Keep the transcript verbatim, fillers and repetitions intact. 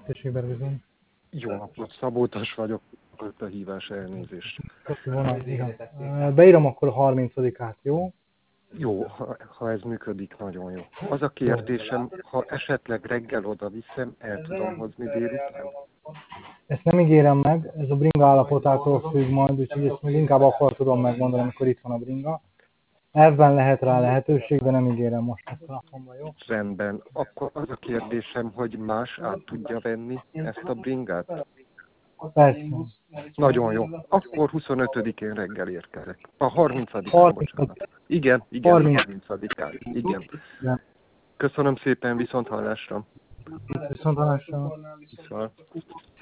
Tessék, Bergőzön. Jó napot, Szabótas vagyok, volt a hívás, elnézést. Köszi volna, igen. Beírom akkor a harmincadikát, jó? Jó, ha, ha ez működik, nagyon jó. Az a kérdésem, ha esetleg reggel oda viszem, el tudom hozni délután? Ezt nem ígérem meg, ez a bringa állapotától függ majd, úgyhogy ezt még inkább akkor tudom megmondani, amikor itt van a bringa. Elvben lehet rá lehetőség, de nem ígérem most a telefonban, jó? Rendben. Akkor az a kérdésem, hogy más át tudja venni ezt a bringát? Persze. Nagyon jó. Akkor huszonötödikén reggel érkezek. A harmincadikán, bocsánat. Igen, igen, harmincadikán. Igen. Köszönöm szépen, viszont hallásra. Viszont hallásra. Viszont.